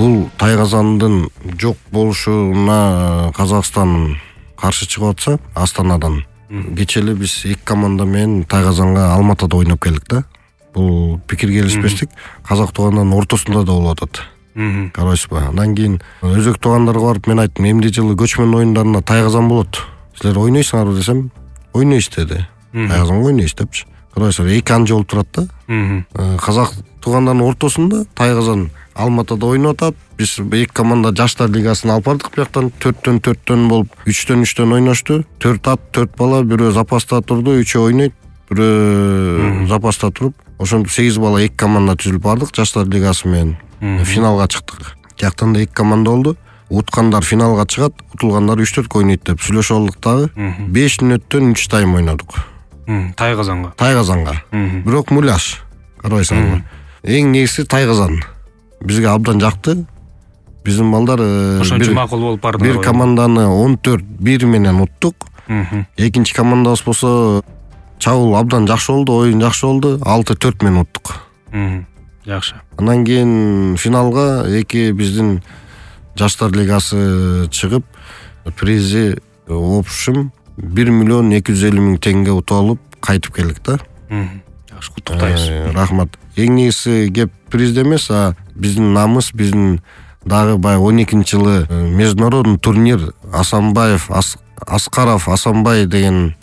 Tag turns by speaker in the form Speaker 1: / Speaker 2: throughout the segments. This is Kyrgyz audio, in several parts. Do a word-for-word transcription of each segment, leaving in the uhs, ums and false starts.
Speaker 1: бул Тайгазандын жок болушуна Казакстан каршы чыгып атса Астанадан, кече эле биз эки команда менен Тайгазанга Алматыда ойноп келдик да. Бул пикир келишпестик казак туугандардын ортосунда да болуп атат. Карайсызбы? Андан кийин өзөк туугандарга барып мен айттым, эмди жылы көчмөн оюндарына Тайгазан болот. Силер ойнойсуңарбы десем, ойнойбуз деди. Тайгазанга ойнойбуз депчи. Карайсызбы, эки анжы болуп турат да. Казак туугандардын ортосунда Тайгазан Алматыда ойноп атат. Биз эки команда жаштар лигасын алып бардык, бияктан төрттөн төрттөн болуп, үчтөн үчтөн ойношту. төрт ат, төрт бала, бирөө запаста турду, үчөө ойнойт, бирөө запаста туруп, ошентип сегиз бала эки команда түзүлүп бардык жаштар лигасы менен. Финалга чыктык. Жактан да эки команда болду. Уткандар финалга чыгат, утулгандар үч төрткө ойнойт деп сүйлөшүп алдык дагы. беш мүнөттөн үч тайм ойнодук.
Speaker 2: Тайгазанга.
Speaker 1: Тайгазанга. Бирок муляж. Карайсыңарбы? Эң негизги Тайгазан. Бизге абдан жакты. Биздин балдар
Speaker 2: ошончо макул болуп барды.
Speaker 1: Бир команданы он төрт бир менен уттук. Экинчи командабыз болсо чабуул абдан жакшы болду, оюн жакшы болду. алты төрт менен уттук.
Speaker 2: Жакшы.
Speaker 1: Андан кийин финалга эки биздин жаштар лигасы чыгып, призи общем бир миллион эки жүз элүү миң теңге утуп алып кайтып келдик да.
Speaker 2: Жакшы, куттуктайбыз.
Speaker 1: Рахмат. Эң негизги кеп призде эмес, а биздин намыс, биздин дагы бай он экинчи жылы международный турнир Асанбаев, Аскаров, Асанбай деген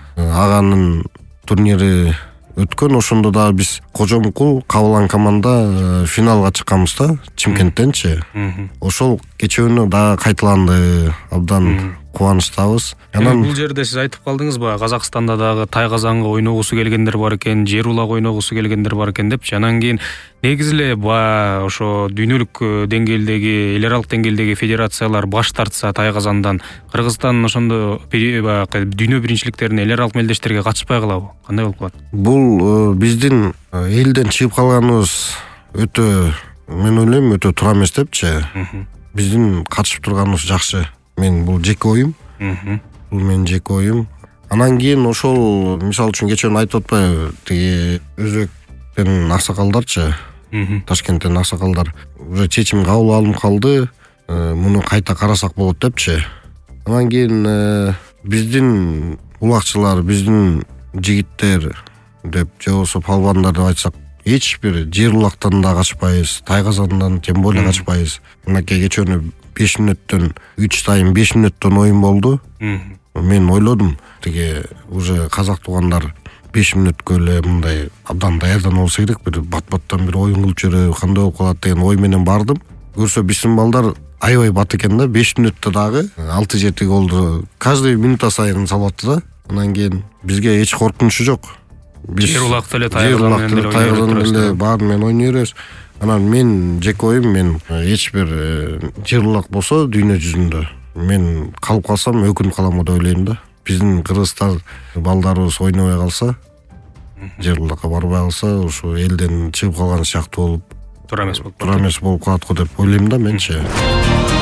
Speaker 1: аганын турнири өткөн. Ошондо да биз Кожомкул Кабылан команда финалга чыкканбыз да, Чимкенттенчи. Ошол кечөөнү дагы кайталанды. Абдан кубанычтабыз.
Speaker 2: Анан бул жерде сиз айтып калдыңызбы, Казакстанда дагы Тайгазанга ойногусу келгендер бар экен, жер улак ойногусу келгендер бар экен депчи. Анан кийин негизи эле ошо дүйнөлүк деңгээлдеги, эл аралык деңгээлдеги федерациялар баш тартса Тайгазандан, Кыргызстан ошондо дүйнө биринчиликтерине, эл аралык мелдештерге катышпай калабы? Кандай болуп калат?
Speaker 1: Бул биздин элден чыгып калганыбыз өтө, мен ойлойм, өтө туура эмес депчи. Биздин катышып турганыбыз жакшы. Мен бул жеке оюм. Бул менин жеке оюм. Анан кийин ошол, мисалы үчүн кечен айтып атпайбы, тиги өзөктөн аксакалдарчы, Ташкенттен аксакалдар уже чечим кабыл алынып калды, муну кайта карасак болот депчи. Анан кийин биздин улакчылар, биздин жигиттер деп, же болбосо палбандар деп айтсак, эч бир жер улактан да качпайбыз, Тайгазандан тем более качпайбыз. Мынакей кечөнү беш мүнөттөн үч тайм беш мүнөттөн оюн болду. Мен ойлодум, тиги уже казак туугандар беш мүнөткө эле мындай абдан даярдан болсо керек, бир бат-баттан бир оюн кылып жүрө, кандай болуп калат деген ой менен бардым. Көрсө биздин балдар аябай бат экен да, беш мүнөттө дагы алты жети голду каждый минута сайын салатты да. Анан кийин бизге эч коркунучу жок.
Speaker 2: Жер улакты эле Тайгазан
Speaker 1: эле баарын менен ойной беребиз. Анан мен жеке оюм, мен эч бир жер улак болсо дүйнө жүзүндө мен калып калсам өкүнүп калам деп ойлойм да. Биздин кыргызстан балдарыбыз ойнобой калса, жер улакка барбай калса, ушу элден чыгып калган сыяктуу болуп,
Speaker 2: туура эмес болуп
Speaker 1: туура эмес болуп калат го деп ойлойм да менчи.